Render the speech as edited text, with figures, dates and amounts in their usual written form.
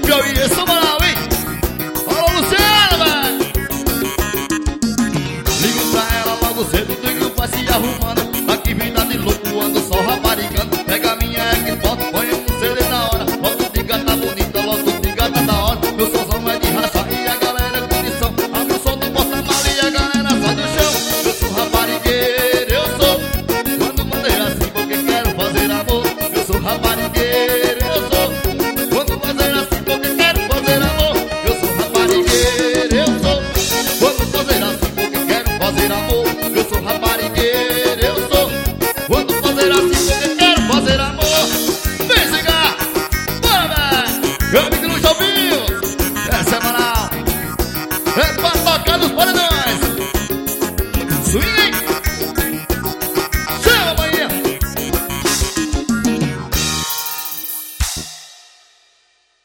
Piauí, eu sou Manaus, hein? Alô, Luciana, velho. Ligo pra ela logo cedo, ligo pra se arrumando. Aqui vida de louco, ando só raparigando. Pega a minha Xbox, põe um CD na hora. Logo de gata bonita, logo de gata da hora. Meu somzão é de raça e a galera é condição. Abre o som do porta-mala e a galera sai do chão. Eu sou raparigueiro, eu sou. Quando fazer assim porque quero fazer amor. Eu sou raparigueiro, eu sou. Quando fazer assim porque quero fazer amor. Eu sou raparigueiro, eu sou. Quando fazer assim porque quero fazer amor. Eu sou raparigueiro, eu sou. Quando fazer assim porque quero fazer amor. Vem chegar, bora, velho. Meu amigo Luiz Alvinho, essa é Manaus.